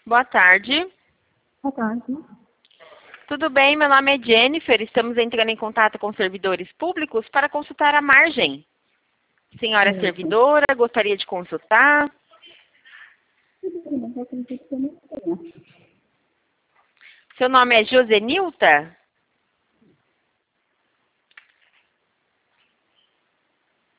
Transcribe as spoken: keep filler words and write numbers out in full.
Boa tarde. Boa tarde. Tudo bem? Meu nome é Jennifer. Estamos entrando em contato com servidores públicos para consultar a margem. Senhora Isso. servidora, gostaria de consultar? Tudo bem, mas eu acredito que eu não tenho. Seu nome é Josenilta?